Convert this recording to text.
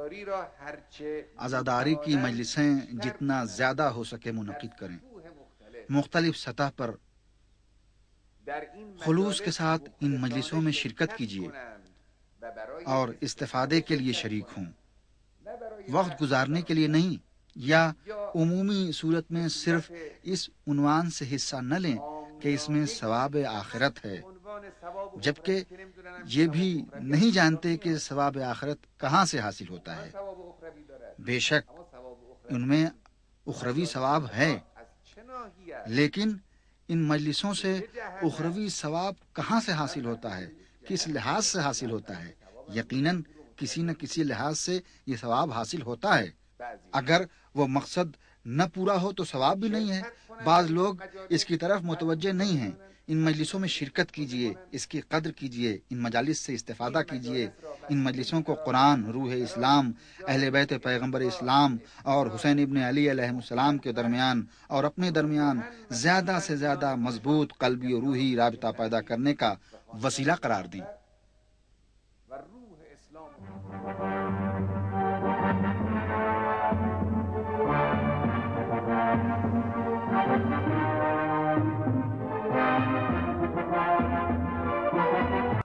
عزاداری کی مجلسیں جتنا زیادہ ہو سکے منعقد کریں، مختلف سطح پر خلوص کے ساتھ ان مجلسوں میں شرکت کیجیے اور استفادے کے لیے شریک ہوں، وقت گزارنے کے لیے نہیں، یا عمومی صورت میں صرف اس عنوان سے حصہ نہ لیں کہ اس میں ثواب آخرت ہے، جبکہ یہ بھی نہیں جانتے کہ ثواب آخرت کہاں سے حاصل ہوتا ہے۔ بے شک ان میں اخروی ثواب ہے، لیکن ان مجلسوں سے اخروی ثواب کہاں سے حاصل ہوتا ہے، کس لحاظ سے حاصل ہوتا ہے؟ یقیناً کسی نہ کسی لحاظ سے یہ ثواب حاصل ہوتا ہے، اگر وہ مقصد نہ پورا ہو تو ثواب بھی نہیں ہے۔ بعض لوگ اس کی طرف متوجہ نہیں ہیں۔ ان مجلسوں میں شرکت کیجیے، اس کی قدر کیجیے، ان مجالس سے استفادہ کیجیے۔ ان مجلسوں کو قرآن، روح اسلام، اہل بیت پیغمبر اسلام اور حسین ابن علی علیہ السلام کے درمیان اور اپنے درمیان زیادہ سے زیادہ مضبوط قلبی و روحی رابطہ پیدا کرنے کا وسیلہ قرار دیں۔